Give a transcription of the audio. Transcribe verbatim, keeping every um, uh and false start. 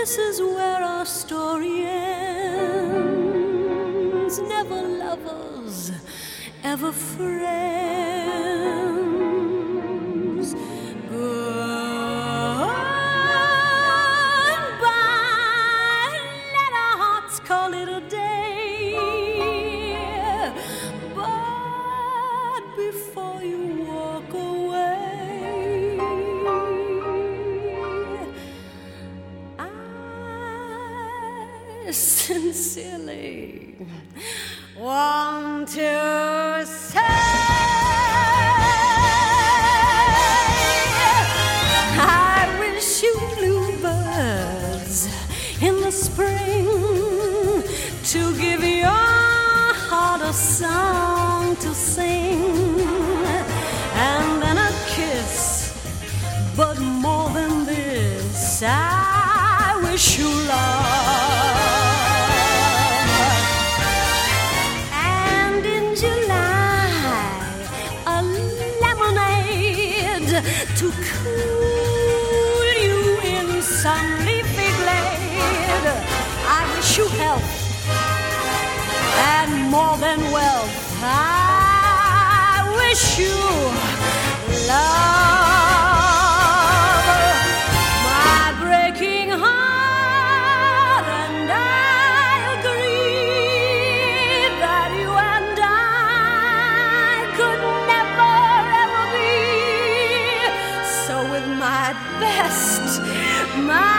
this is where our story ends. Never lovers, ever friends. Goodbye, let our hearts call it a day. But before you walk away, I sincerely want to say I wish you bluebirds in the spring to give your heart a song to sing, and then a kiss, but more than this, I wish you love. And in July, a lemonade to cool you in some leafy glade. I wish you health and more than wealth. I wish you love. My breaking heart and I agree that you and I could never ever be. So with my best, my